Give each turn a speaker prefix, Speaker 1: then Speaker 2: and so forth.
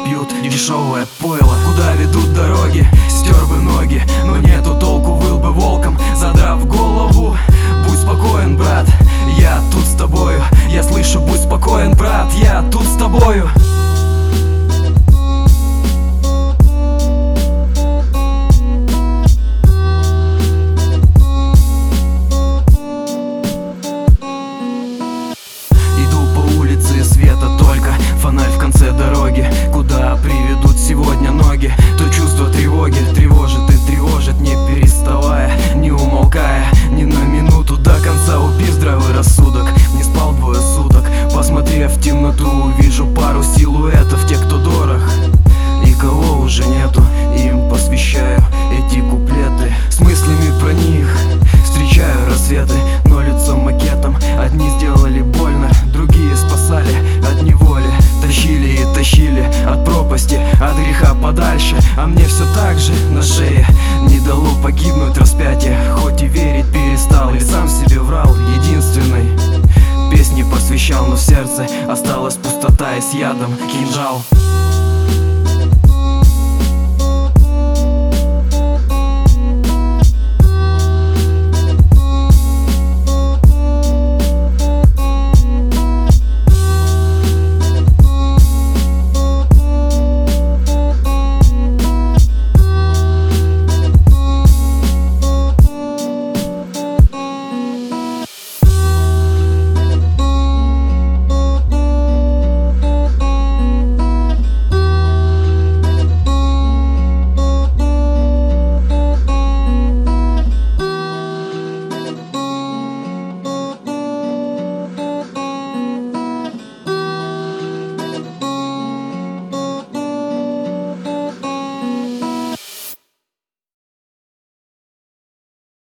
Speaker 1: пьют дешевое пойло. Куда ведут дороги, стер бы ноги, но нету толку, выл бы волком, задрав голову. Будь спокоен, брат, я тут с тобою. Я слышу, будь спокоен, брат, я тут с тобою. Света только фонарь в конце дороги. Куда приведут сегодня ноги? То чувство тревоги тревожит и тревожит, не переставая, не умолкая ни на минуту. До конца убив здравый рассудок. Не спал 2 суток, посмотрев в темноту, увижу пару силуэтов, те, кто дорог и кого уже нету. Им посвящаю эти куплеты с мыслями про них. Встречаю рассветы, но лицом макетом. Одни сделали больно, другие спасали от неволи. Тащили и тащили от пропасти, от греха подальше. А мне все так же на шее не дало погибнуть распятие. Хоть и верить перестал, и сам себе врал. Единственной песни посвящал, но в сердце осталась пустота и с ядом кинжал.